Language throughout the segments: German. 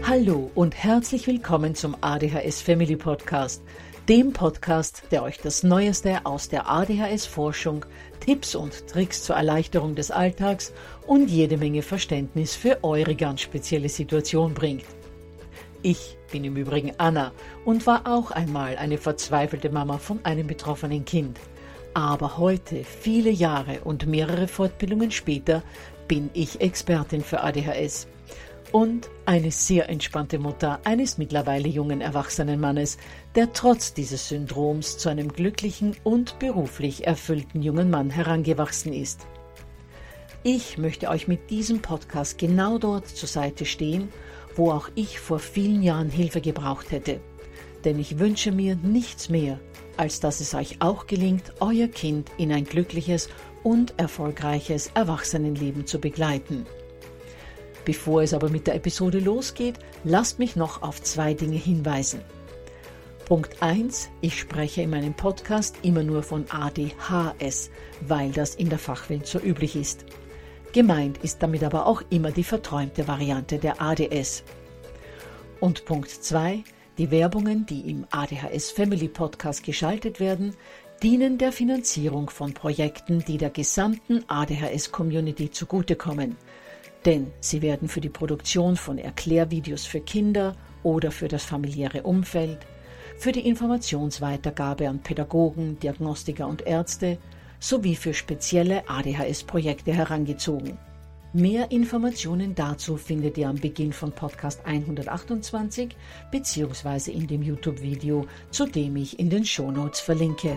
Hallo und herzlich willkommen zum ADHS Family Podcast, dem Podcast, der euch das Neueste aus der ADHS-Forschung, Tipps und Tricks zur Erleichterung des Alltags und jede Menge Verständnis für eure ganz spezielle Situation bringt. Ich bin im Übrigen Anna und war auch einmal eine verzweifelte Mama von einem betroffenen Kind. Aber heute, viele Jahre und mehrere Fortbildungen später, bin ich Expertin für ADHS. Und eine sehr entspannte Mutter eines mittlerweile jungen erwachsenen Mannes, der trotz dieses Syndroms zu einem glücklichen und beruflich erfüllten jungen Mann herangewachsen ist. Ich möchte euch mit diesem Podcast genau dort zur Seite stehen, wo auch ich vor vielen Jahren Hilfe gebraucht hätte. Denn ich wünsche mir nichts mehr, als dass es euch auch gelingt, euer Kind in ein glückliches und erfolgreiches Erwachsenenleben zu begleiten. Bevor es aber mit der Episode losgeht, lasst mich noch auf 2 Dinge hinweisen. Punkt 1. Ich spreche in meinem Podcast immer nur von ADHS, weil das in der Fachwelt so üblich ist. Gemeint ist damit aber auch immer die verträumte Variante der ADS. Und Punkt 2. Die Werbungen, die im ADHS Family Podcast geschaltet werden, dienen der Finanzierung von Projekten, die der gesamten ADHS-Community zugutekommen. Denn sie werden für die Produktion von Erklärvideos für Kinder oder für das familiäre Umfeld, für die Informationsweitergabe an Pädagogen, Diagnostiker und Ärzte sowie für spezielle ADHS-Projekte herangezogen. Mehr Informationen dazu findet ihr am Beginn von Podcast 128 bzw. in dem YouTube-Video, zu dem ich in den Shownotes verlinke.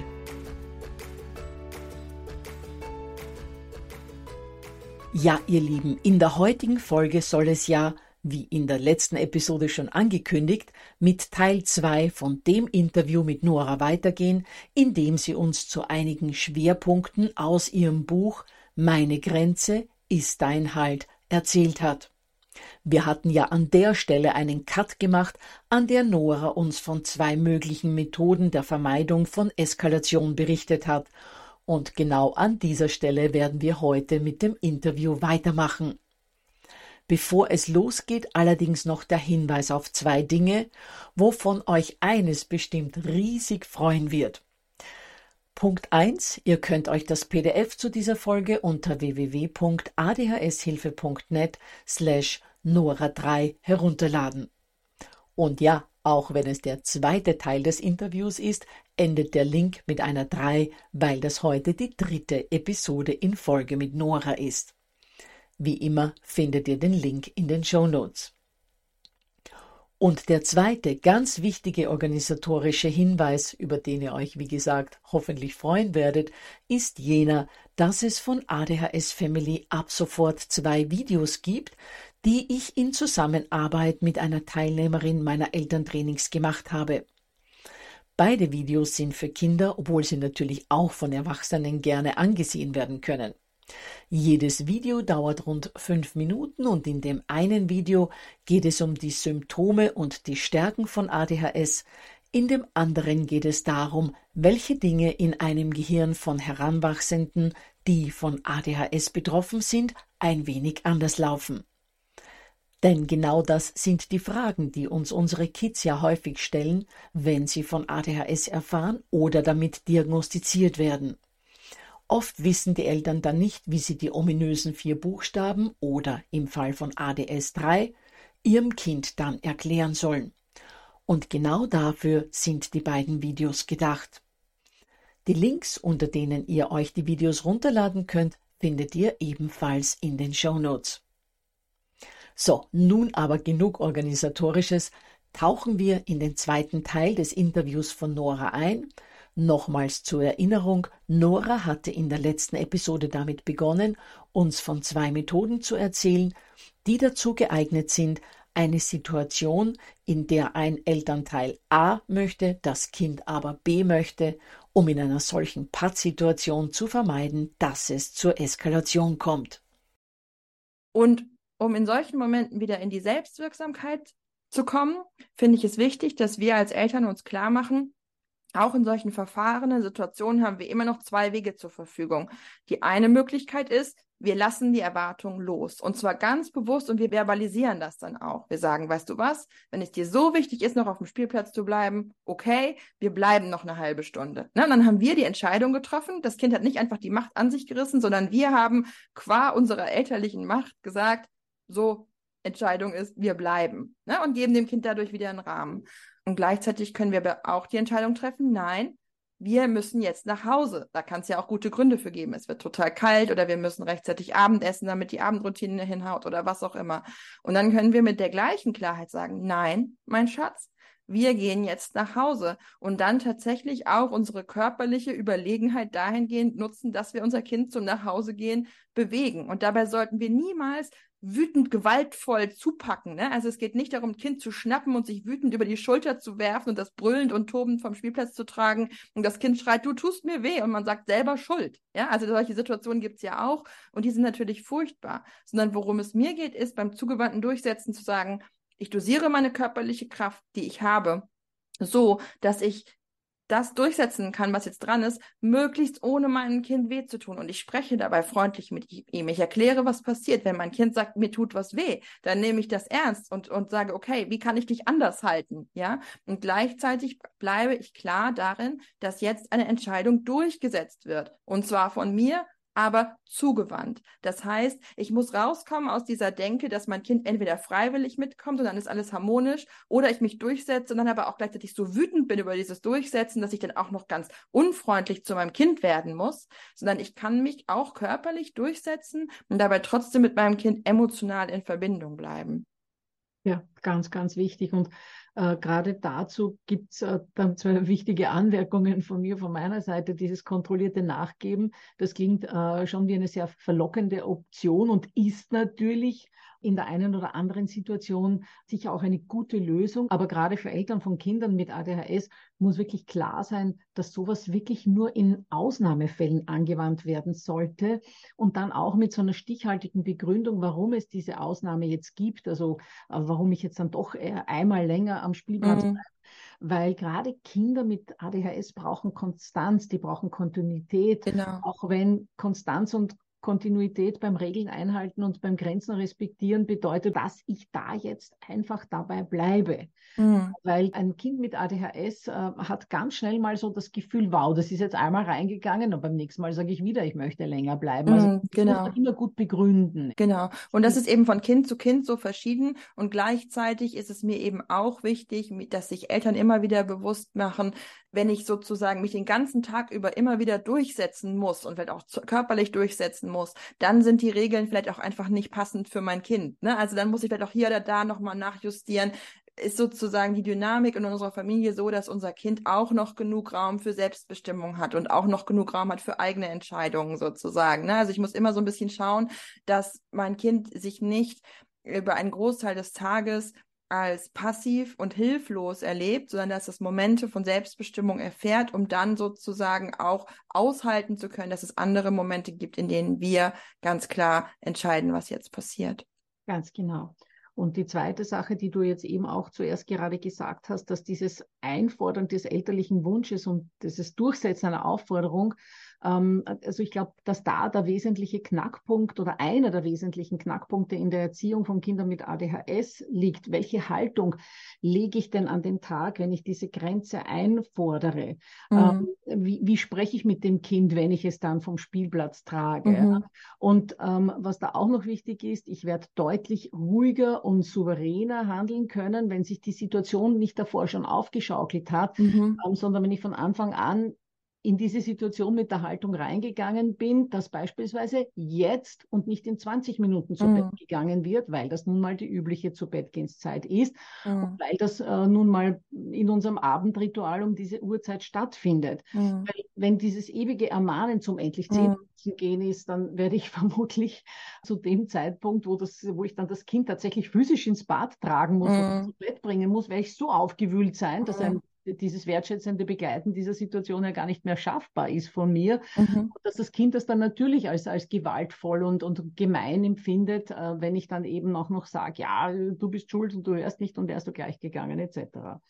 Ja, ihr Lieben, in der heutigen Folge soll es ja, wie in der letzten Episode schon angekündigt, mit Teil 2 von dem Interview mit Nora weitergehen, in dem sie uns zu einigen Schwerpunkten aus ihrem Buch Meine Grenze ist dein Halt erzählt hat. Wir hatten ja an der Stelle einen Cut gemacht, an der Nora uns von 2 möglichen Methoden der Vermeidung von Eskalation berichtet hat. Und genau an dieser Stelle werden wir heute mit dem Interview weitermachen. Bevor es losgeht, allerdings noch der Hinweis auf 2 Dinge, wovon euch eines bestimmt riesig freuen wird. Punkt 1. Ihr könnt euch das PDF zu dieser Folge unter www.adhshilfe.net/Nora3 herunterladen. Und ja, auch wenn es der 2. Teil des Interviews ist, endet der Link mit einer 3, weil das heute die 3. Episode in Folge mit Nora ist. Wie immer findet ihr den Link in den Shownotes. Und der 2. ganz wichtige organisatorische Hinweis, über den ihr euch, wie gesagt, hoffentlich freuen werdet, ist jener, dass es von ADHS Family ab sofort 2 Videos gibt, die ich in Zusammenarbeit mit einer Teilnehmerin meiner Elterntrainings gemacht habe. Beide Videos sind für Kinder, obwohl sie natürlich auch von Erwachsenen gerne angesehen werden können. Jedes Video dauert rund 5 Minuten und in dem einen Video geht es um die Symptome und die Stärken von ADHS, in dem anderen geht es darum, welche Dinge in einem Gehirn von Heranwachsenden, die von ADHS betroffen sind, ein wenig anders laufen. Denn genau das sind die Fragen, die uns unsere Kids ja häufig stellen, wenn sie von ADHS erfahren oder damit diagnostiziert werden. Oft wissen die Eltern dann nicht, wie sie die ominösen 4 Buchstaben oder im Fall von ADS3 ihrem Kind dann erklären sollen. Und genau dafür sind die beiden Videos gedacht. Die Links, unter denen ihr euch die Videos runterladen könnt, findet ihr ebenfalls in den Shownotes. So, nun aber genug Organisatorisches, tauchen wir in den 2. Teil des Interviews von Nora ein. Nochmals zur Erinnerung, Nora hatte in der letzten Episode damit begonnen, uns von 2 Methoden zu erzählen, die dazu geeignet sind, eine Situation, in der ein Elternteil A möchte, das Kind aber B möchte, um in einer solchen Pattsituation zu vermeiden, dass es zur Eskalation kommt. Und um in solchen Momenten wieder in die Selbstwirksamkeit zu kommen, finde ich es wichtig, dass wir als Eltern uns klar machen, auch in solchen verfahrenen Situationen haben wir immer noch 2 Wege zur Verfügung. Die eine Möglichkeit ist, wir lassen die Erwartung los. Und zwar ganz bewusst und wir verbalisieren das dann auch. Wir sagen, weißt du was, wenn es dir so wichtig ist, noch auf dem Spielplatz zu bleiben, okay, wir bleiben noch eine halbe Stunde. Ne? Und dann haben wir die Entscheidung getroffen. Das Kind hat nicht einfach die Macht an sich gerissen, sondern wir haben qua unserer elterlichen Macht gesagt, so, Entscheidung ist, wir bleiben. Ne? Und geben dem Kind dadurch wieder einen Rahmen. Und gleichzeitig können wir aber auch die Entscheidung treffen, nein, wir müssen jetzt nach Hause. Da kann es ja auch gute Gründe für geben. Es wird total kalt oder wir müssen rechtzeitig Abendessen, damit die Abendroutine hinhaut oder was auch immer. Und dann können wir mit der gleichen Klarheit sagen, nein, mein Schatz, wir gehen jetzt nach Hause und dann tatsächlich auch unsere körperliche Überlegenheit dahingehend nutzen, dass wir unser Kind zum Nachhausegehen bewegen. Und dabei sollten wir niemals wütend gewaltvoll zupacken. Ne? Also es geht nicht darum, ein Kind zu schnappen und sich wütend über die Schulter zu werfen und das brüllend und tobend vom Spielplatz zu tragen und das Kind schreit, du tust mir weh und man sagt selber Schuld. Ja? Also solche Situationen gibt es ja auch und die sind natürlich furchtbar. Sondern worum es mir geht, ist beim zugewandten Durchsetzen zu sagen, ich dosiere meine körperliche Kraft, die ich habe, so, dass ich das durchsetzen kann, was jetzt dran ist, möglichst ohne meinem Kind weh zu tun. Und ich spreche dabei freundlich mit ihm. Ich erkläre, was passiert. Wenn mein Kind sagt, mir tut was weh, dann nehme ich das ernst und sage, okay, wie kann ich dich anders halten? Ja? Und gleichzeitig bleibe ich klar darin, dass jetzt eine Entscheidung durchgesetzt wird. Und zwar von mir, aber zugewandt. Das heißt, ich muss rauskommen aus dieser Denke, dass mein Kind entweder freiwillig mitkommt und dann ist alles harmonisch oder ich mich durchsetze und dann aber auch gleichzeitig so wütend bin über dieses Durchsetzen, dass ich dann auch noch ganz unfreundlich zu meinem Kind werden muss, sondern ich kann mich auch körperlich durchsetzen und dabei trotzdem mit meinem Kind emotional in Verbindung bleiben. Ja, ganz, ganz wichtig. Und gerade dazu gibt es dann zwei wichtige Anmerkungen von mir, von meiner Seite. Dieses kontrollierte Nachgeben, das klingt schon wie eine sehr verlockende Option und ist natürlich in der einen oder anderen Situation sicher auch eine gute Lösung. Aber gerade für Eltern von Kindern mit ADHS muss wirklich klar sein, dass sowas wirklich nur in Ausnahmefällen angewandt werden sollte und dann auch mit so einer stichhaltigen Begründung, warum es diese Ausnahme jetzt gibt. Also warum ich jetzt dann doch eher einmal länger am Spielplatz bleibe. Weil gerade Kinder mit ADHS brauchen Konstanz, die brauchen Kontinuität, Genau. auch wenn Konstanz und Kontinuität beim Regeln einhalten und beim Grenzen respektieren bedeutet, dass ich da jetzt einfach dabei bleibe. Weil ein Kind mit ADHS hat ganz schnell mal so das Gefühl, wow, das ist jetzt einmal reingegangen und beim nächsten Mal sage ich wieder, ich möchte länger bleiben. Also das muss man immer gut begründen. Genau. Und das ist eben von Kind zu Kind so verschieden. Und gleichzeitig ist es mir eben auch wichtig, dass sich Eltern immer wieder bewusst machen, wenn ich sozusagen mich den ganzen Tag über immer wieder durchsetzen muss und vielleicht auch körperlich durchsetzen muss, dann sind die Regeln vielleicht auch einfach nicht passend für mein Kind. Ne? Also dann muss ich vielleicht auch hier oder da nochmal nachjustieren. Ist sozusagen die Dynamik in unserer Familie so, dass unser Kind auch noch genug Raum für Selbstbestimmung hat und auch noch genug Raum hat für eigene Entscheidungen sozusagen. Ne? Also ich muss immer so ein bisschen schauen, dass mein Kind sich nicht über einen Großteil des Tages als passiv und hilflos erlebt, sondern dass es Momente von Selbstbestimmung erfährt, um dann sozusagen auch aushalten zu können, dass es andere Momente gibt, in denen wir ganz klar entscheiden, was jetzt passiert. Ganz genau. Und die zweite Sache, die du jetzt eben auch zuerst gerade gesagt hast, dass dieses Einfordern des elterlichen Wunsches und dieses Durchsetzen einer Aufforderung, also ich glaube, dass da der wesentliche Knackpunkt oder einer der wesentlichen Knackpunkte in der Erziehung von Kindern mit ADHS liegt. Welche Haltung lege ich denn an den Tag, wenn ich diese Grenze einfordere? Wie spreche ich mit dem Kind, wenn ich es dann vom Spielplatz trage? Und was da auch noch wichtig ist, ich werde deutlich ruhiger und souveräner handeln können, wenn sich die Situation nicht davor schon aufgeschaukelt hat, sondern wenn ich von Anfang an in diese Situation mit der Haltung reingegangen bin, dass beispielsweise jetzt und nicht in 20 Minuten zu Bett gegangen wird, weil das nun mal die übliche Zu-Bett-Gehens-Zeit ist und weil das nun mal in unserem Abendritual um diese Uhrzeit stattfindet. Weil wenn dieses ewige Ermahnen zum endlich Zähne putzen gehen ist, dann werde ich vermutlich zu dem Zeitpunkt, wo ich dann das Kind tatsächlich physisch ins Bad tragen muss oder zu Bett bringen muss, werde ich so aufgewühlt sein, dass dieses wertschätzende Begleiten dieser Situation ja gar nicht mehr schaffbar ist von mir. Dass das Kind das dann natürlich als gewaltvoll und gemein empfindet, wenn ich dann eben auch noch sage, ja, du bist schuld und du hörst nicht und wärst du gleich gegangen, etc.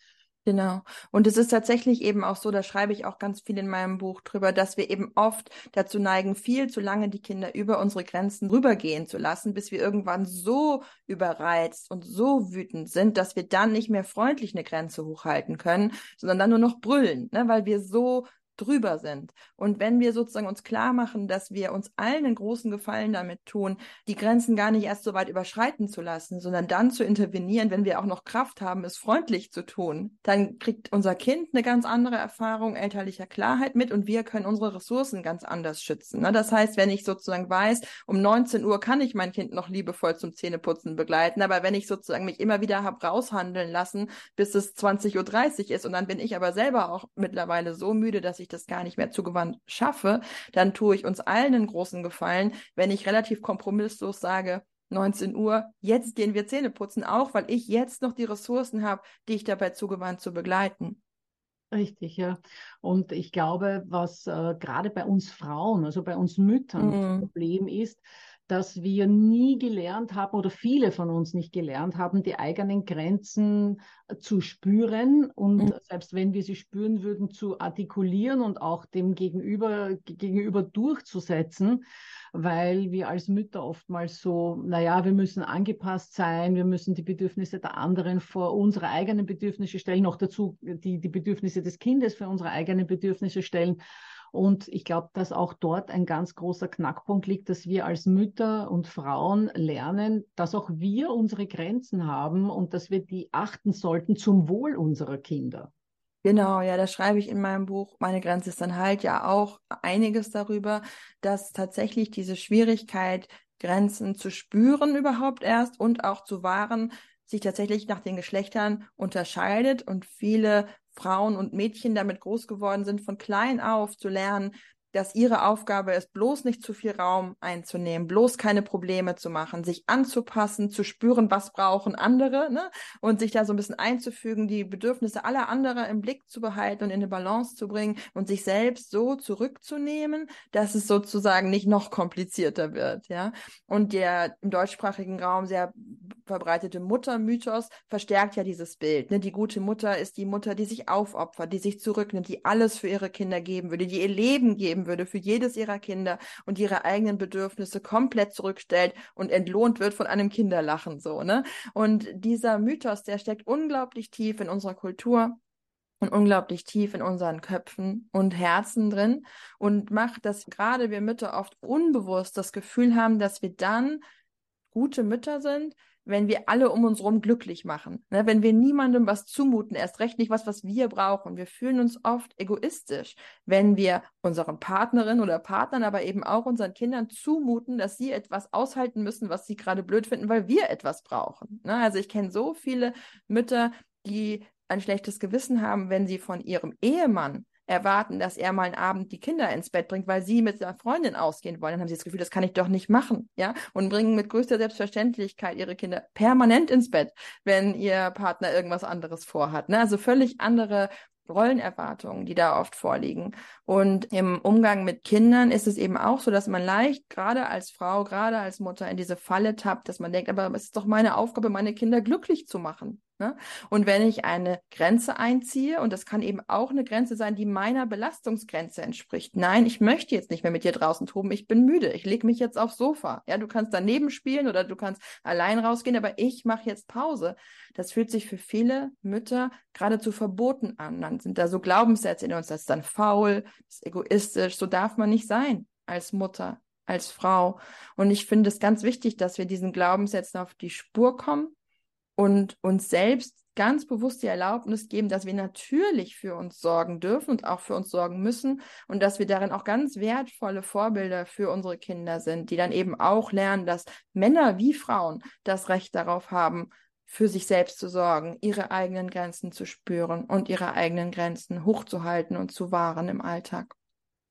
Genau. Und es ist tatsächlich eben auch so, da schreibe ich auch ganz viel in meinem Buch drüber, dass wir eben oft dazu neigen, viel zu lange die Kinder über unsere Grenzen rübergehen zu lassen, bis wir irgendwann so überreizt und so wütend sind, dass wir dann nicht mehr freundlich eine Grenze hochhalten können, sondern dann nur noch brüllen, ne, weil wir so drüber sind. Und wenn wir sozusagen uns klar machen, dass wir uns allen einen großen Gefallen damit tun, die Grenzen gar nicht erst so weit überschreiten zu lassen, sondern dann zu intervenieren, wenn wir auch noch Kraft haben, es freundlich zu tun, dann kriegt unser Kind eine ganz andere Erfahrung elterlicher Klarheit mit und wir können unsere Ressourcen ganz anders schützen. Ne? Das heißt, wenn ich sozusagen weiß, um 19 Uhr kann ich mein Kind noch liebevoll zum Zähneputzen begleiten, aber wenn ich sozusagen mich immer wieder habe raushandeln lassen, bis es 20:30 Uhr ist und dann bin ich aber selber auch mittlerweile so müde, dass ich das gar nicht mehr zugewandt schaffe, dann tue ich uns allen einen großen Gefallen, wenn ich relativ kompromisslos sage, 19 Uhr, jetzt gehen wir Zähne putzen, auch weil ich jetzt noch die Ressourcen habe, dich dabei zugewandt zu begleiten. Richtig, ja. Und ich glaube, was gerade bei uns Frauen, also bei uns Müttern, das Mm, Problem ist, dass wir nie gelernt haben oder viele von uns nicht gelernt haben, die eigenen Grenzen zu spüren und mm, selbst wenn wir sie spüren würden, zu artikulieren und auch dem gegenüber durchzusetzen, weil wir als Mütter oftmals so, naja, wir müssen angepasst sein, wir müssen die Bedürfnisse der anderen vor unsere eigenen Bedürfnisse stellen, noch dazu die Bedürfnisse des Kindes für unsere eigenen Bedürfnisse stellen. Und ich glaube, dass auch dort ein ganz großer Knackpunkt liegt, dass wir als Mütter und Frauen lernen, dass auch wir unsere Grenzen haben und dass wir die achten sollten zum Wohl unserer Kinder. Genau, ja, da schreibe ich in meinem Buch, meine Grenze ist dann halt ja auch einiges darüber, dass tatsächlich diese Schwierigkeit, Grenzen zu spüren überhaupt erst und auch zu wahren, sich tatsächlich nach den Geschlechtern unterscheidet und viele Frauen und Mädchen damit groß geworden sind, von klein auf zu lernen, dass ihre Aufgabe ist, bloß nicht zu viel Raum einzunehmen, bloß keine Probleme zu machen, sich anzupassen, zu spüren, was brauchen andere, ne? Und sich da so ein bisschen einzufügen, die Bedürfnisse aller anderen im Blick zu behalten und in eine Balance zu bringen und sich selbst so zurückzunehmen, dass es sozusagen nicht noch komplizierter wird, ja. Und der im deutschsprachigen Raum sehr verbreitete Muttermythos verstärkt ja dieses Bild, ne? Die gute Mutter ist die Mutter, die sich aufopfert, die sich zurücknimmt, die alles für ihre Kinder geben würde, die ihr Leben geben würde für jedes ihrer Kinder und ihre eigenen Bedürfnisse komplett zurückstellt und entlohnt wird von einem Kinderlachen, so, ne? Und dieser Mythos, der steckt unglaublich tief in unserer Kultur und unglaublich tief in unseren Köpfen und Herzen drin und macht, dass gerade wir Mütter oft unbewusst das Gefühl haben, dass wir dann gute Mütter sind, wenn wir alle um uns herum glücklich machen. Ne? Wenn wir niemandem was zumuten, erst recht nicht was wir brauchen. Wir fühlen uns oft egoistisch, wenn wir unseren Partnerinnen oder Partnern, aber eben auch unseren Kindern zumuten, dass sie etwas aushalten müssen, was sie gerade blöd finden, weil wir etwas brauchen. Ne? Also ich kenne so viele Mütter, die ein schlechtes Gewissen haben, wenn sie von ihrem Ehemann erwarten, dass er mal einen Abend die Kinder ins Bett bringt, weil sie mit seiner Freundin ausgehen wollen. Dann haben sie das Gefühl, das kann ich doch nicht machen, ja, und bringen mit größter Selbstverständlichkeit ihre Kinder permanent ins Bett, wenn ihr Partner irgendwas anderes vorhat. Ne? Also völlig andere Rollenerwartungen, die da oft vorliegen. Und im Umgang mit Kindern ist es eben auch so, dass man leicht, gerade als Frau, gerade als Mutter, in diese Falle tappt, dass man denkt, aber es ist doch meine Aufgabe, meine Kinder glücklich zu machen. Ne? Und wenn ich eine Grenze einziehe, und das kann eben auch eine Grenze sein, die meiner Belastungsgrenze entspricht. Nein, ich möchte jetzt nicht mehr mit dir draußen toben, ich bin müde, ich lege mich jetzt aufs Sofa. Ja, du kannst daneben spielen oder du kannst allein rausgehen, aber ich mache jetzt Pause. Das fühlt sich für viele Mütter geradezu verboten an. Dann sind da so Glaubenssätze in uns, das ist dann faul, das ist egoistisch, so darf man nicht sein als Mutter, als Frau. Und ich finde es ganz wichtig, dass wir diesen Glaubenssätzen auf die Spur kommen und uns selbst ganz bewusst die Erlaubnis geben, dass wir natürlich für uns sorgen dürfen und auch für uns sorgen müssen und dass wir darin auch ganz wertvolle Vorbilder für unsere Kinder sind, die dann eben auch lernen, dass Männer wie Frauen das Recht darauf haben, für sich selbst zu sorgen, ihre eigenen Grenzen zu spüren und ihre eigenen Grenzen hochzuhalten und zu wahren im Alltag.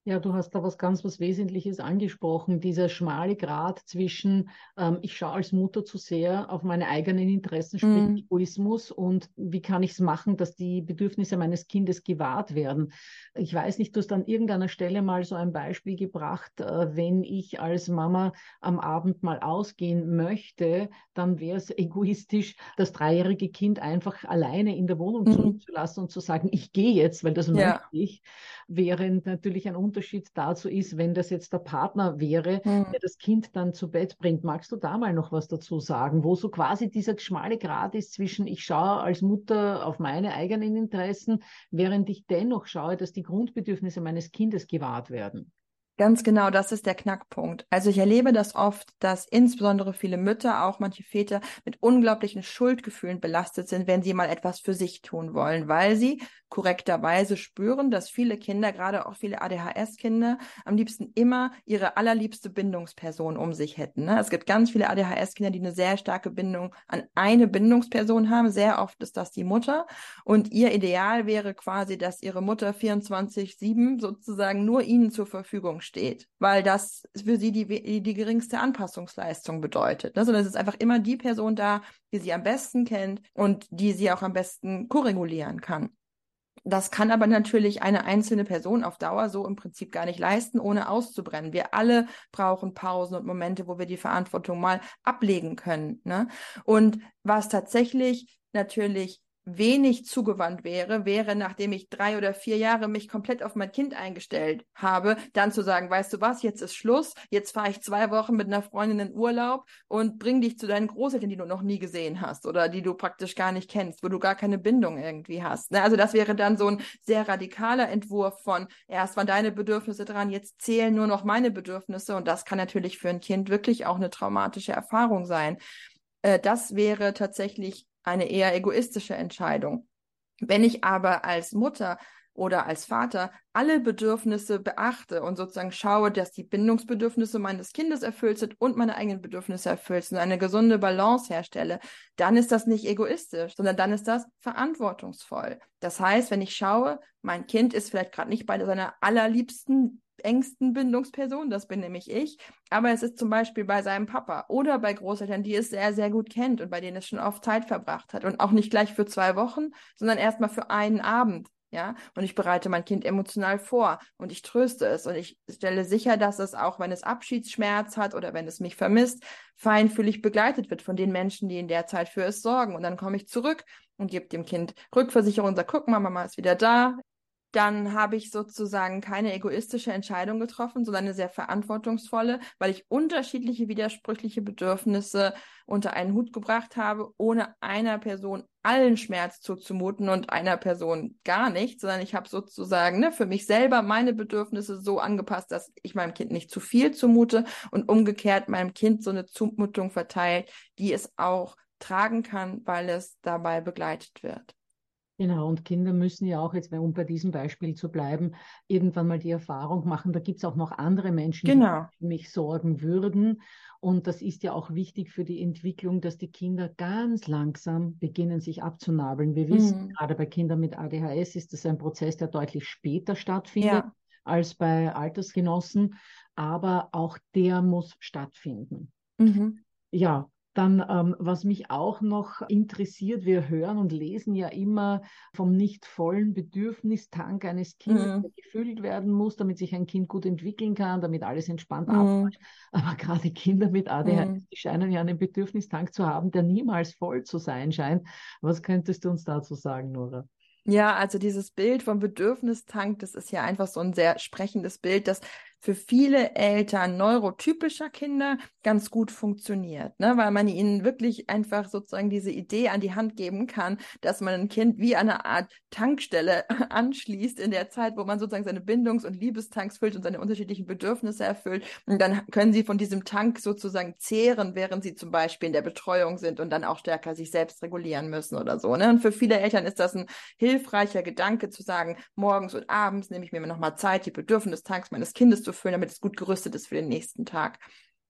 Ja, du hast da was Wesentliches angesprochen, dieser schmale Grat zwischen, ich schaue als Mutter zu sehr auf meine eigenen Interessen, sprich Mm, Egoismus, und wie kann ich es machen, dass die Bedürfnisse meines Kindes gewahrt werden. Ich weiß nicht, du hast an irgendeiner Stelle mal so ein Beispiel gebracht, wenn ich als Mama am Abend mal ausgehen möchte, dann wäre es egoistisch, das dreijährige Kind einfach alleine in der Wohnung mm, zurückzulassen und zu sagen, ich gehe jetzt, weil das möchte ja. ich. Während natürlich ein Unterschied dazu ist, wenn das jetzt der Partner wäre, Mm. der das Kind dann zu Bett bringt. Magst du da mal noch was dazu sagen, wo so quasi dieser schmale Grat ist zwischen ich schaue als Mutter auf meine eigenen Interessen, während ich dennoch schaue, dass die Grundbedürfnisse meines Kindes gewahrt werden? Ganz genau, das ist der Knackpunkt. Also ich erlebe das oft, dass insbesondere viele Mütter, auch manche Väter, mit unglaublichen Schuldgefühlen belastet sind, wenn sie mal etwas für sich tun wollen, weil sie korrekterweise spüren, dass viele Kinder, gerade auch viele ADHS-Kinder, am liebsten immer ihre allerliebste Bindungsperson um sich hätten. Ne? Es gibt ganz viele ADHS-Kinder, die eine sehr starke Bindung an eine Bindungsperson haben. Sehr oft ist das die Mutter. Und ihr Ideal wäre quasi, dass ihre Mutter 24/7 sozusagen nur ihnen zur Verfügung steht, weil das für sie die geringste Anpassungsleistung bedeutet. Also es ist einfach immer die Person da, die sie am besten kennt und die sie auch am besten koregulieren kann. Das kann aber natürlich eine einzelne Person auf Dauer so im Prinzip gar nicht leisten, ohne auszubrennen. Wir alle brauchen Pausen und Momente, wo wir die Verantwortung mal ablegen können, ne? Und was tatsächlich natürlich wenig zugewandt wäre, nachdem ich 3 oder 4 Jahre mich komplett auf mein Kind eingestellt habe, dann zu sagen, weißt du was, jetzt ist Schluss, jetzt fahre ich 2 Wochen mit einer Freundin in Urlaub und bring dich zu deinen Großeltern, die du noch nie gesehen hast oder die du praktisch gar nicht kennst, wo du gar keine Bindung irgendwie hast. Ne? Also das wäre dann so ein sehr radikaler Entwurf von, erst waren deine Bedürfnisse dran, jetzt zählen nur noch meine Bedürfnisse, und das kann natürlich für ein Kind wirklich auch eine traumatische Erfahrung sein. Das wäre tatsächlich eine eher egoistische Entscheidung. Wenn ich aber als Mutter oder als Vater alle Bedürfnisse beachte und sozusagen schaue, dass die Bindungsbedürfnisse meines Kindes erfüllt sind und meine eigenen Bedürfnisse erfüllt sind, eine gesunde Balance herstelle, dann ist das nicht egoistisch, sondern dann ist das verantwortungsvoll. Das heißt, wenn ich schaue, mein Kind ist vielleicht gerade nicht bei seiner allerliebsten, engsten Bindungsperson, das bin nämlich ich, aber es ist zum Beispiel bei seinem Papa oder bei Großeltern, die es sehr, sehr gut kennt und bei denen es schon oft Zeit verbracht hat und auch nicht gleich für 2 Wochen, sondern erstmal für einen Abend. Ja, und ich bereite mein Kind emotional vor und ich tröste es und ich stelle sicher, dass es auch, wenn es Abschiedsschmerz hat oder wenn es mich vermisst, feinfühlig begleitet wird von den Menschen, die in der Zeit für es sorgen. Und dann komme ich zurück und gebe dem Kind Rückversicherung und sage, guck mal, Mama ist wieder da. Dann habe ich sozusagen keine egoistische Entscheidung getroffen, sondern eine sehr verantwortungsvolle, weil ich unterschiedliche widersprüchliche Bedürfnisse unter einen Hut gebracht habe, ohne einer Person allen Schmerz zuzumuten und einer Person gar nicht, sondern ich habe sozusagen für mich selber meine Bedürfnisse so angepasst, dass ich meinem Kind nicht zu viel zumute und umgekehrt meinem Kind so eine Zumutung verteilt, die es auch tragen kann, weil es dabei begleitet wird. Genau, und Kinder müssen ja auch, jetzt um bei diesem Beispiel zu bleiben, irgendwann mal die Erfahrung machen, da gibt es auch noch andere Menschen, die Genau. für mich sorgen würden. Und das ist ja auch wichtig für die Entwicklung, dass die Kinder ganz langsam beginnen, sich abzunabeln. Wir wissen, Mhm. gerade bei Kindern mit ADHS ist das ein Prozess, der deutlich später stattfindet Ja. als bei Altersgenossen, aber auch der muss stattfinden. Mhm. Ja, dann, was mich auch noch interessiert, wir hören und lesen ja immer vom nicht vollen Bedürfnistank eines Kindes, der Mhm. gefüllt werden muss, damit sich ein Kind gut entwickeln kann, damit alles entspannt Mhm. abläuft. Aber gerade Kinder mit ADHS, Mhm. die scheinen ja einen Bedürfnistank zu haben, der niemals voll zu sein scheint. Was könntest du uns dazu sagen, Nora? Ja, also dieses Bild vom Bedürfnistank, das ist ja einfach so ein sehr sprechendes Bild, das für viele Eltern neurotypischer Kinder ganz gut funktioniert, ne? Weil man ihnen wirklich einfach sozusagen diese Idee an die Hand geben kann, dass man ein Kind wie eine Art Tankstelle anschließt in der Zeit, wo man sozusagen seine Bindungs- und Liebestanks füllt und seine unterschiedlichen Bedürfnisse erfüllt. Und dann können sie von diesem Tank sozusagen zehren, während sie zum Beispiel in der Betreuung sind und dann auch stärker sich selbst regulieren müssen oder so, ne? Und für viele Eltern ist das ein hilfreicher Gedanke zu sagen, morgens und abends nehme ich mir nochmal Zeit, die Bedürfnistanks meines Kindes zu füllen, damit es gut gerüstet ist für den nächsten Tag.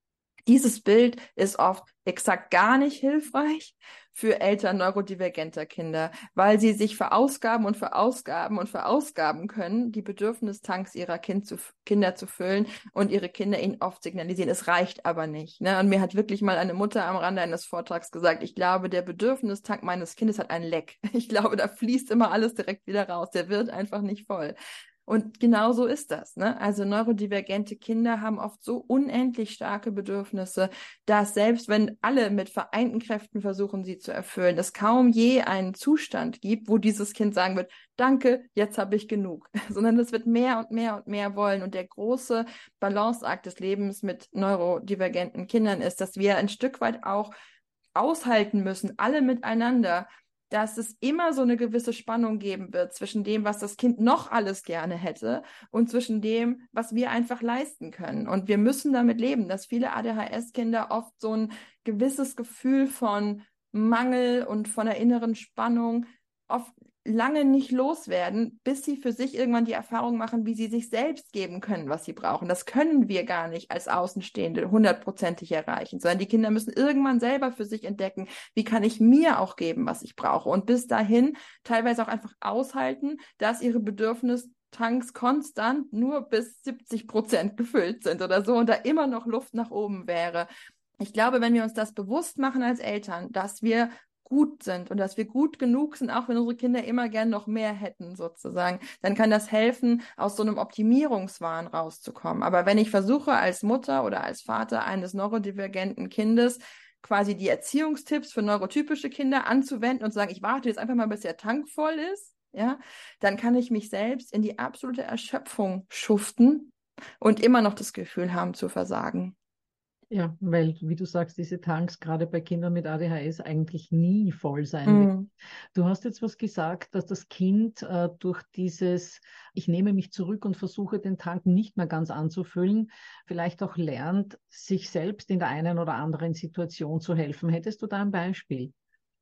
Dieses Bild ist oft exakt gar nicht hilfreich für Eltern neurodivergenter Kinder, weil sie sich verausgaben und verausgaben und verausgaben können, die Bedürfnistanks ihrer Kinder zu füllen und ihre Kinder ihnen oft signalisieren, es reicht aber nicht. Ne? Und mir hat wirklich mal eine Mutter am Rande eines Vortrags gesagt, ich glaube, der Bedürfnistank meines Kindes hat ein Leck. Ich glaube, da fließt immer alles direkt wieder raus. Der wird einfach nicht voll. Und genau so ist das, ne? Also neurodivergente Kinder haben oft so unendlich starke Bedürfnisse, dass selbst wenn alle mit vereinten Kräften versuchen, sie zu erfüllen, es kaum je einen Zustand gibt, wo dieses Kind sagen wird, danke, jetzt habe ich genug, sondern es wird mehr und mehr und mehr wollen. Und der große Balanceakt des Lebens mit neurodivergenten Kindern ist, dass wir ein Stück weit auch aushalten müssen, alle miteinander, dass es immer so eine gewisse Spannung geben wird zwischen dem, was das Kind noch alles gerne hätte und zwischen dem, was wir einfach leisten können. Und wir müssen damit leben, dass viele ADHS-Kinder oft so ein gewisses Gefühl von Mangel und von der inneren Spannung oft lange nicht loswerden, bis sie für sich irgendwann die Erfahrung machen, wie sie sich selbst geben können, was sie brauchen. Das können wir gar nicht als Außenstehende 100%ig erreichen, sondern die Kinder müssen irgendwann selber für sich entdecken, wie kann ich mir auch geben, was ich brauche. Und bis dahin teilweise auch einfach aushalten, dass ihre Bedürfnistanks konstant nur bis 70% gefüllt sind oder so und da immer noch Luft nach oben wäre. Ich glaube, wenn wir uns das bewusst machen als Eltern, dass wir gut sind und dass wir gut genug sind, auch wenn unsere Kinder immer gern noch mehr hätten, sozusagen, dann kann das helfen, aus so einem Optimierungswahn rauszukommen. Aber wenn ich versuche, als Mutter oder als Vater eines neurodivergenten Kindes quasi die Erziehungstipps für neurotypische Kinder anzuwenden und zu sagen, ich warte jetzt einfach mal, bis der Tank voll ist, ja, dann kann ich mich selbst in die absolute Erschöpfung schuften und immer noch das Gefühl haben zu versagen. Ja, weil, wie du sagst, diese Tanks gerade bei Kindern mit ADHS eigentlich nie voll sein werden. Du hast jetzt was gesagt, dass das Kind durch dieses, ich nehme mich zurück und versuche den Tank nicht mehr ganz anzufüllen, vielleicht auch lernt, sich selbst in der einen oder anderen Situation zu helfen. Hättest du da ein Beispiel?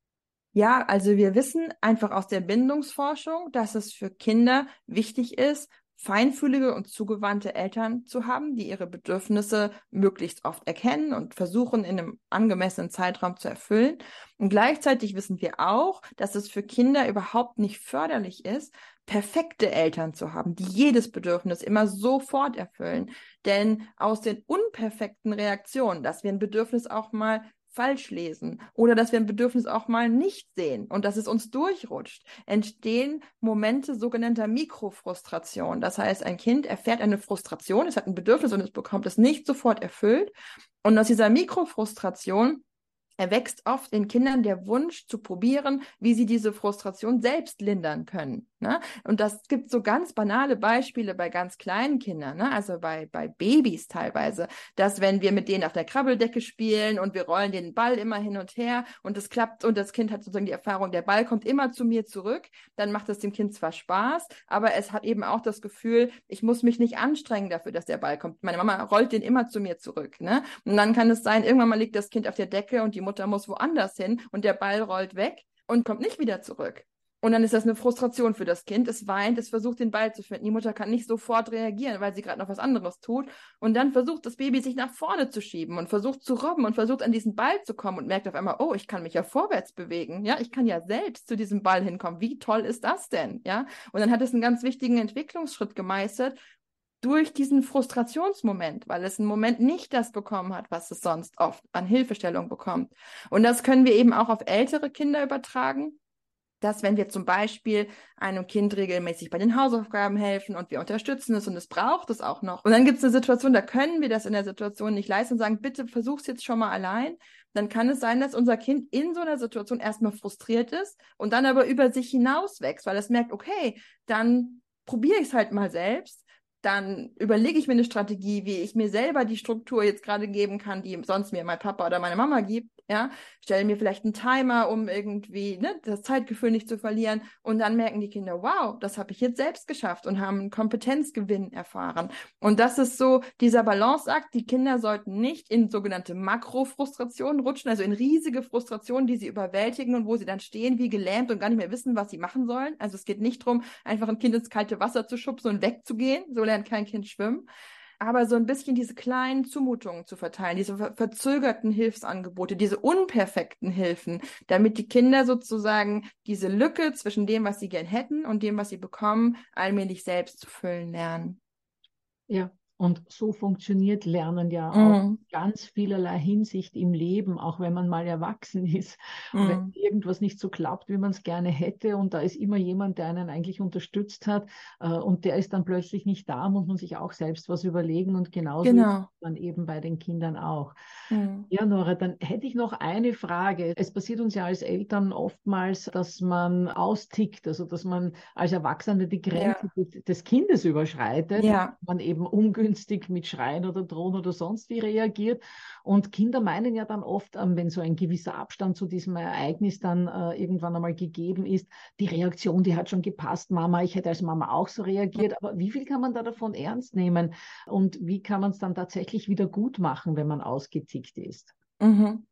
Ja, also wir wissen einfach aus der Bindungsforschung, dass es für Kinder wichtig ist, feinfühlige und zugewandte Eltern zu haben, die ihre Bedürfnisse möglichst oft erkennen und versuchen, in einem angemessenen Zeitraum zu erfüllen. Und gleichzeitig wissen wir auch, dass es für Kinder überhaupt nicht förderlich ist, perfekte Eltern zu haben, die jedes Bedürfnis immer sofort erfüllen. Denn aus den unperfekten Reaktionen, dass wir ein Bedürfnis auch mal falsch lesen oder dass wir ein Bedürfnis auch mal nicht sehen und dass es uns durchrutscht, entstehen Momente sogenannter Mikrofrustration. Das heißt, ein Kind erfährt eine Frustration, es hat ein Bedürfnis und es bekommt es nicht sofort erfüllt. Und aus dieser Mikrofrustration erwächst oft in Kindern der Wunsch zu probieren, wie sie diese Frustration selbst lindern können. Ne? Und das gibt so ganz banale Beispiele bei ganz kleinen Kindern, ne? Also bei Babys teilweise, dass wenn wir mit denen auf der Krabbeldecke spielen und wir rollen den Ball immer hin und her und es klappt und das Kind hat sozusagen die Erfahrung, der Ball kommt immer zu mir zurück, dann macht es dem Kind zwar Spaß, aber es hat eben auch das Gefühl, ich muss mich nicht anstrengen dafür, dass der Ball kommt. Meine Mama rollt den immer zu mir zurück. Ne? Und dann kann es sein, irgendwann mal liegt das Kind auf der Decke und die Mutter muss woanders hin und der Ball rollt weg und kommt nicht wieder zurück. Und dann ist das eine Frustration für das Kind. Es weint, es versucht, den Ball zu finden. Die Mutter kann nicht sofort reagieren, weil sie gerade noch was anderes tut. Und dann versucht das Baby, sich nach vorne zu schieben und versucht zu robben und versucht, an diesen Ball zu kommen und merkt auf einmal, oh, ich kann mich ja vorwärts bewegen. Ja, ich kann ja selbst zu diesem Ball hinkommen. Wie toll ist das denn? Ja, und dann hat es einen ganz wichtigen Entwicklungsschritt gemeistert durch diesen Frustrationsmoment, weil es einen Moment nicht das bekommen hat, was es sonst oft an Hilfestellung bekommt. Und das können wir eben auch auf ältere Kinder übertragen, dass wenn wir zum Beispiel einem Kind regelmäßig bei den Hausaufgaben helfen und wir unterstützen es und es braucht es auch noch. Und dann gibt es eine Situation, da können wir das in der Situation nicht leisten und sagen, bitte versuch's jetzt schon mal allein. Dann kann es sein, dass unser Kind in so einer Situation erstmal frustriert ist und dann aber über sich hinaus wächst, weil es merkt, okay, dann probiere ich es halt mal selbst. Dann überlege ich mir eine Strategie, wie ich mir selber die Struktur jetzt gerade geben kann, die sonst mir mein Papa oder meine Mama gibt. Ja, stelle mir vielleicht einen Timer, um irgendwie das Zeitgefühl nicht zu verlieren. Und dann merken die Kinder, wow, das habe ich jetzt selbst geschafft und haben einen Kompetenzgewinn erfahren. Und das ist so dieser Balanceakt. Die Kinder sollten nicht in sogenannte Makrofrustrationen rutschen, also in riesige Frustrationen, die sie überwältigen und wo sie dann stehen wie gelähmt und gar nicht mehr wissen, was sie machen sollen. Also es geht nicht darum, einfach ein Kind ins kalte Wasser zu schubsen und wegzugehen. So lernt kein Kind schwimmen. aber so ein bisschen diese kleinen Zumutungen zu verteilen, diese verzögerten Hilfsangebote, diese unperfekten Hilfen, damit die Kinder sozusagen diese Lücke zwischen dem, was sie gern hätten und dem, was sie bekommen, allmählich selbst zu füllen lernen. Ja, und so funktioniert Lernen ja auch in ganz vielerlei Hinsicht im Leben, auch wenn man mal erwachsen ist, wenn irgendwas nicht so klappt, wie man es gerne hätte und da ist immer jemand, der einen eigentlich unterstützt hat und der ist dann plötzlich nicht da, muss man sich auch selbst was überlegen und genauso ist Genau. man eben bei den Kindern auch. Mhm. Ja, Nora, dann hätte ich noch eine Frage. Es passiert uns ja als Eltern oftmals, dass man austickt, also dass man als Erwachsene die Grenze des Kindes überschreitet, Ja. man eben ungünstig mit Schreien oder Drohen oder sonst wie reagiert. Und Kinder meinen ja dann oft, wenn so ein gewisser Abstand zu diesem Ereignis dann irgendwann einmal gegeben ist, die Reaktion, die hat schon gepasst, Mama, ich hätte als Mama auch so reagiert. Aber wie viel kann man da davon ernst nehmen? Und wie kann man es dann tatsächlich wieder gut machen, wenn man ausgetickt ist? Mhm.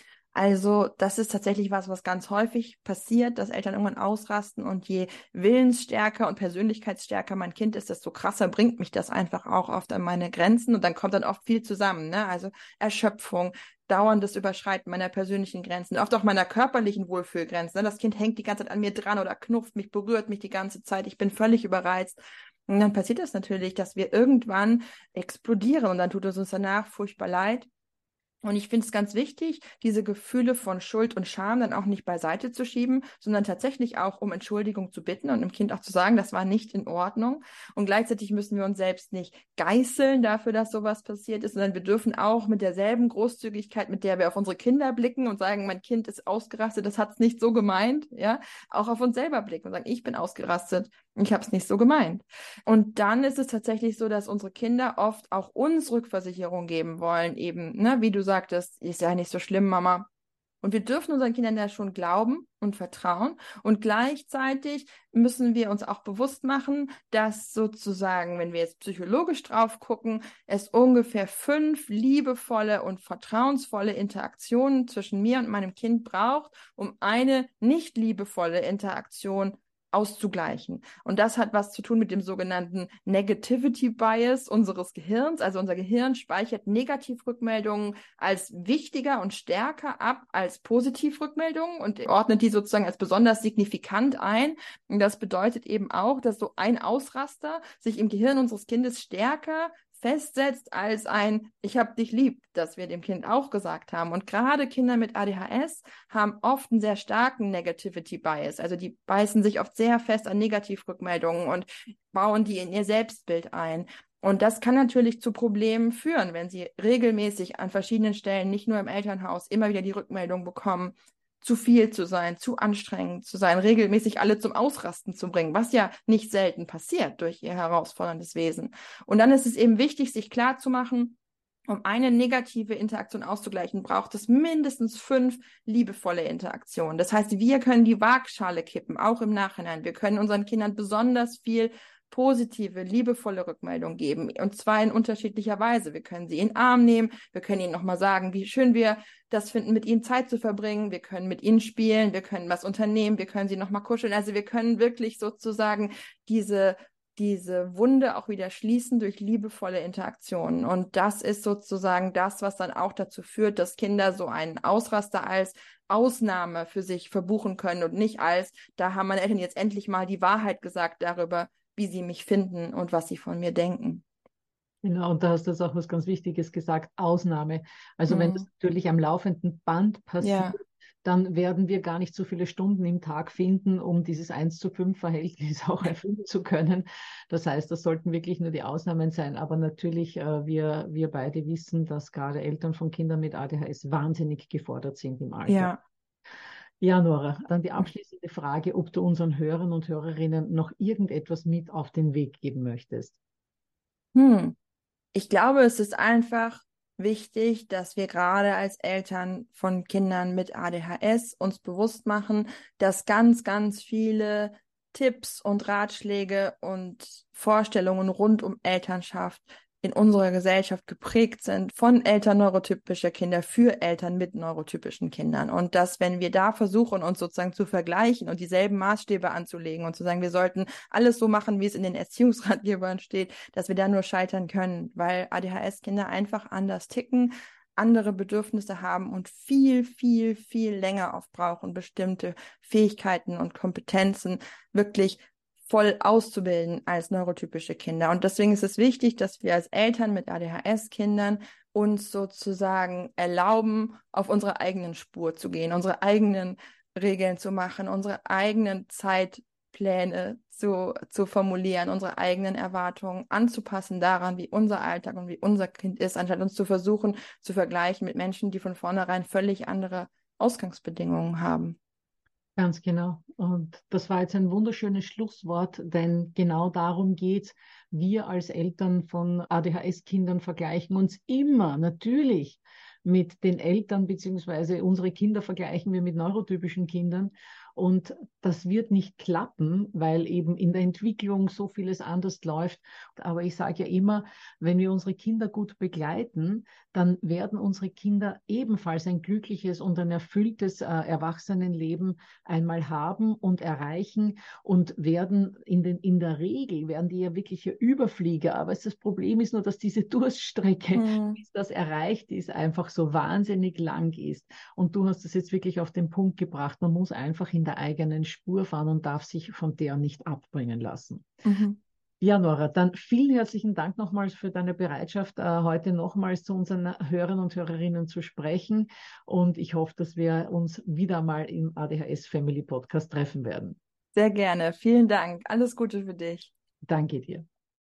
Also das ist tatsächlich was ganz häufig passiert, dass Eltern irgendwann ausrasten und je willensstärker und persönlichkeitsstärker mein Kind ist, desto krasser bringt mich das einfach auch oft an meine Grenzen und dann kommt dann oft viel zusammen, ne? Also Erschöpfung, dauerndes Überschreiten meiner persönlichen Grenzen, oft auch meiner körperlichen Wohlfühlgrenzen, ne? Das Kind hängt die ganze Zeit an mir dran oder knufft mich, berührt mich die ganze Zeit, ich bin völlig überreizt. Und dann passiert das natürlich, dass wir irgendwann explodieren und dann tut es uns danach furchtbar leid. Und ich finde es ganz wichtig, diese Gefühle von Schuld und Scham dann auch nicht beiseite zu schieben, sondern tatsächlich auch um Entschuldigung zu bitten und dem Kind auch zu sagen, das war nicht in Ordnung. Und gleichzeitig müssen wir uns selbst nicht geißeln dafür, dass sowas passiert ist, sondern wir dürfen auch mit derselben Großzügigkeit, mit der wir auf unsere Kinder blicken und sagen, mein Kind ist ausgerastet, das hat es nicht so gemeint, ja, auch auf uns selber blicken und sagen, ich bin ausgerastet, ich habe es nicht so gemeint. Und dann ist es tatsächlich so, dass unsere Kinder oft auch uns Rückversicherung geben wollen, eben, ne, wie du sagtest, ist ja nicht so schlimm, Mama. Und wir dürfen unseren Kindern ja schon glauben und vertrauen. Und gleichzeitig müssen wir uns auch bewusst machen, dass sozusagen, wenn wir jetzt psychologisch drauf gucken, es ungefähr 5 liebevolle und vertrauensvolle Interaktionen zwischen mir und meinem Kind braucht, um eine nicht liebevolle Interaktion auszugleichen. Und das hat was zu tun mit dem sogenannten Negativity Bias unseres Gehirns. Also unser Gehirn speichert Negativrückmeldungen als wichtiger und stärker ab als Positivrückmeldungen und ordnet die sozusagen als besonders signifikant ein. Und das bedeutet eben auch, dass so ein Ausraster sich im Gehirn unseres Kindes stärker festsetzt als ein Ich hab dich lieb, das wir dem Kind auch gesagt haben. Und gerade Kinder mit ADHS haben oft einen sehr starken Negativity Bias. Also die beißen sich oft sehr fest an Negativrückmeldungen und bauen die in ihr Selbstbild ein. Und das kann natürlich zu Problemen führen, wenn sie regelmäßig an verschiedenen Stellen, nicht nur im Elternhaus, immer wieder die Rückmeldung bekommen, zu viel zu sein, zu anstrengend zu sein, regelmäßig alle zum Ausrasten zu bringen, was ja nicht selten passiert durch ihr herausforderndes Wesen. Und dann ist es eben wichtig, sich klarzumachen, um eine negative Interaktion auszugleichen, braucht es mindestens 5 liebevolle Interaktionen. Das heißt, wir können die Waagschale kippen, auch im Nachhinein. Wir können unseren Kindern besonders viel positive, liebevolle Rückmeldung geben. Und zwar in unterschiedlicher Weise. Wir können sie in den Arm nehmen. Wir können ihnen nochmal sagen, wie schön wir das finden, mit ihnen Zeit zu verbringen. Wir können mit ihnen spielen. Wir können was unternehmen. Wir können sie nochmal kuscheln. Also wir können wirklich sozusagen diese Wunde auch wieder schließen durch liebevolle Interaktionen. Und das ist sozusagen das, was dann auch dazu führt, dass Kinder so einen Ausraster als Ausnahme für sich verbuchen können und nicht als, da haben meine Eltern jetzt endlich mal die Wahrheit gesagt darüber, wie sie mich finden und was sie von mir denken. Genau, und da hast du jetzt auch was ganz Wichtiges gesagt, Ausnahme. Also wenn das natürlich am laufenden Band passiert, dann werden wir gar nicht so viele Stunden im Tag finden, um dieses 1:5-Verhältnis auch erfüllen zu können. Das heißt, das sollten wirklich nur die Ausnahmen sein. Aber natürlich, wir beide wissen, dass gerade Eltern von Kindern mit ADHS wahnsinnig gefordert sind im Alter. Ja. Ja, Nora, dann die abschließende Frage, ob du unseren Hörern und Hörerinnen noch irgendetwas mit auf den Weg geben möchtest. Ich glaube, es ist einfach wichtig, dass wir gerade als Eltern von Kindern mit ADHS uns bewusst machen, dass ganz, ganz viele Tipps und Ratschläge und Vorstellungen rund um Elternschaft in unserer Gesellschaft geprägt sind von Eltern neurotypischer Kinder für Eltern mit neurotypischen Kindern. Und dass, wenn wir da versuchen, uns sozusagen zu vergleichen und dieselben Maßstäbe anzulegen und zu sagen, wir sollten alles so machen, wie es in den Erziehungsratgebern steht, dass wir da nur scheitern können, weil ADHS-Kinder einfach anders ticken, andere Bedürfnisse haben und viel, viel, viel länger aufbrauchen, bestimmte Fähigkeiten und Kompetenzen wirklich voll auszubilden als neurotypische Kinder. Und deswegen ist es wichtig, dass wir als Eltern mit ADHS-Kindern uns sozusagen erlauben, auf unsere eigenen Spur zu gehen, unsere eigenen Regeln zu machen, unsere eigenen Zeitpläne zu formulieren, unsere eigenen Erwartungen anzupassen daran, wie unser Alltag und wie unser Kind ist, anstatt uns zu versuchen, zu vergleichen mit Menschen, die von vornherein völlig andere Ausgangsbedingungen haben. Ganz genau. Und das war jetzt ein wunderschönes Schlusswort, denn genau darum geht's. Wir als Eltern von ADHS-Kindern vergleichen uns immer natürlich mit den Eltern, beziehungsweise unsere Kinder vergleichen wir mit neurotypischen Kindern. Und das wird nicht klappen, weil eben in der Entwicklung so vieles anders läuft. Aber ich sage ja immer, wenn wir unsere Kinder gut begleiten, dann werden unsere Kinder ebenfalls ein glückliches und ein erfülltes Erwachsenenleben einmal haben und erreichen und werden in der Regel, werden die ja wirkliche Überflieger. Aber das Problem ist nur, dass diese Durststrecke, bis das erreicht ist, einfach so wahnsinnig lang ist. Und du hast es jetzt wirklich auf den Punkt gebracht. Man muss einfach in der eigenen Spur fahren und darf sich von der nicht abbringen lassen. Mhm. Ja, Nora, dann vielen herzlichen Dank nochmals für deine Bereitschaft, heute nochmals zu unseren Hörern und Hörerinnen zu sprechen. Und ich hoffe, dass wir uns wieder mal im ADHS Family Podcast treffen werden. Sehr gerne. Vielen Dank. Alles Gute für dich. Danke dir.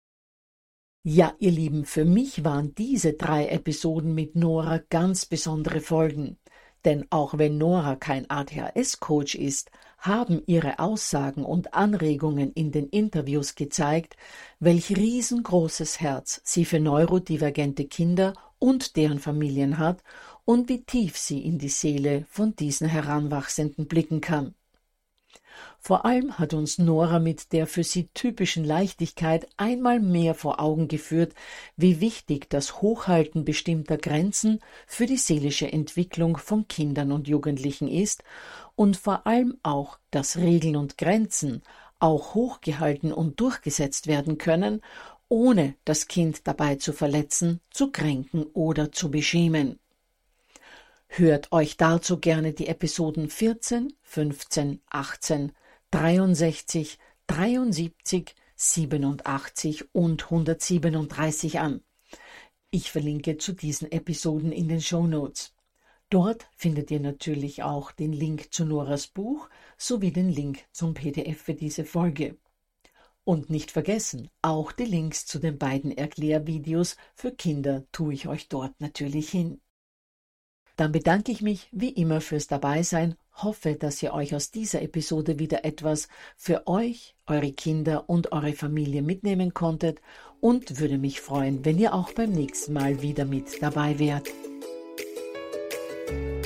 Ja, ihr Lieben, für mich waren diese 3 Episoden mit Nora ganz besondere Folgen. Denn auch wenn Nora kein ADHS-Coach ist, haben ihre Aussagen und Anregungen in den Interviews gezeigt, welch riesengroßes Herz sie für neurodivergente Kinder und deren Familien hat und wie tief sie in die Seele von diesen Heranwachsenden blicken kann. Vor allem hat uns Nora mit der für sie typischen Leichtigkeit einmal mehr vor Augen geführt, wie wichtig das Hochhalten bestimmter Grenzen für die seelische Entwicklung von Kindern und Jugendlichen ist und vor allem auch, dass Regeln und Grenzen auch hochgehalten und durchgesetzt werden können, ohne das Kind dabei zu verletzen, zu kränken oder zu beschämen. Hört euch dazu gerne die Episoden 14, 15, 18, 63, 73, 87 und 137 an. Ich verlinke zu diesen Episoden in den Shownotes. Dort findet ihr natürlich auch den Link zu Noras Buch sowie den Link zum PDF für diese Folge. Und nicht vergessen, auch die Links zu den beiden Erklärvideos für Kinder tue ich euch dort natürlich hin. Dann bedanke ich mich wie immer fürs Dabeisein, hoffe, dass ihr euch aus dieser Episode wieder etwas für euch, eure Kinder und eure Familie mitnehmen konntet und würde mich freuen, wenn ihr auch beim nächsten Mal wieder mit dabei wärt.